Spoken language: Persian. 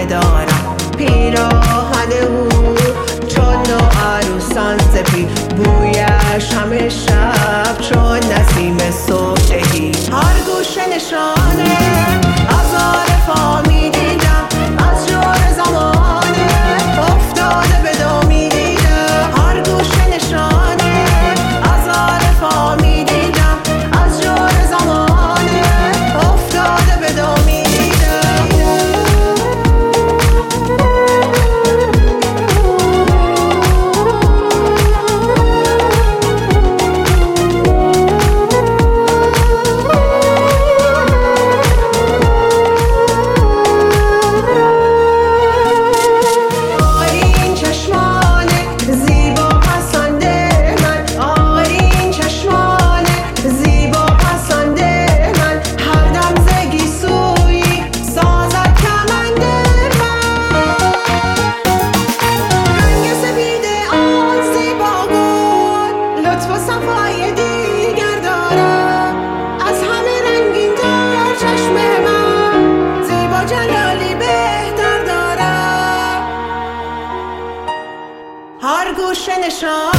دارم. پیراهن او چون نوعروسان سپید، بویش همه شب چون نسیم صبحگی. هر گوشه نشانه از عارفا می دیدم، از جور زمانه افتاده به دو می دیدم. هر گوشه نشانه از عارفا می دیدم، از جور زمانه افتاده به دو می دیدم. صفای دیگر دارم از همه رنگین در چشم من، زیبا جلالی بهتر دارم. هر گوشه نشان